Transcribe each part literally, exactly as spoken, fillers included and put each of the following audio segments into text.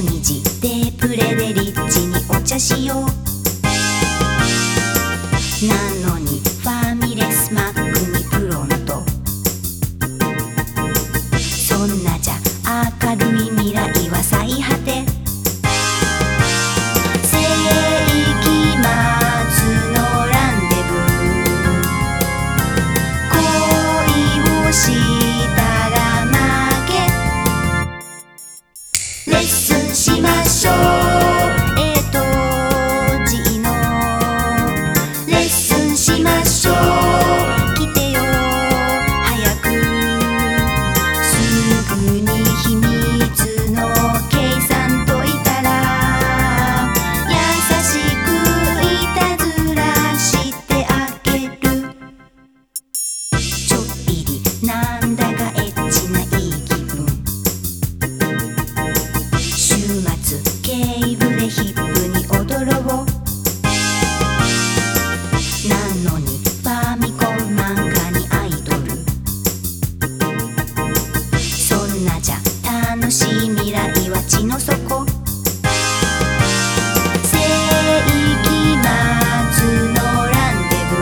にじでプレでリッチにお茶しよう。なのにファミレスマックにプロント。そんなじゃ明るい未来は最果て。世紀末のランデブー、恋をしたら負け。レッスンしましょう。えとじのレッスンしましょう。来てよ早く。すぐに秘密の計算解いたら、優しくいたずらしてあげる。ちょっぴりなんだかエッチないい気分。週末ケーブルでヒップに踊ろう。なのにファミコン漫画にアイドル。そんなじゃ楽しい未来は血の底。世紀末のランデブ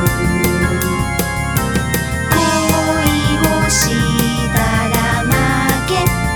ー、恋をしたら負け。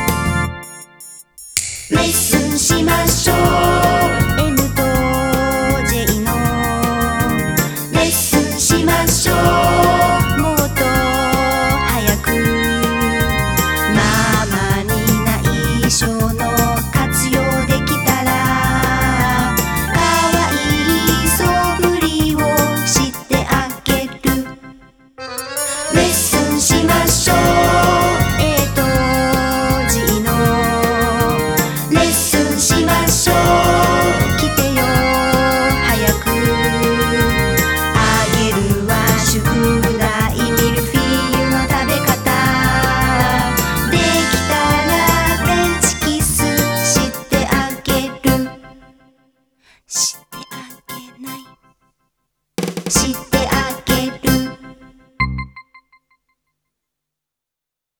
レッスンしましょう。 M と J のレッスンしましょう。もっと早く。ママに内緒の活用できたら、かわいい素振りをしてあげる。レッスンしましょう。えとじのレッスンしましょう。来てよ早く。あげるわ宿題ミルフィーユの食べ方。できたらフレンチキスしてあげる。してあげない。して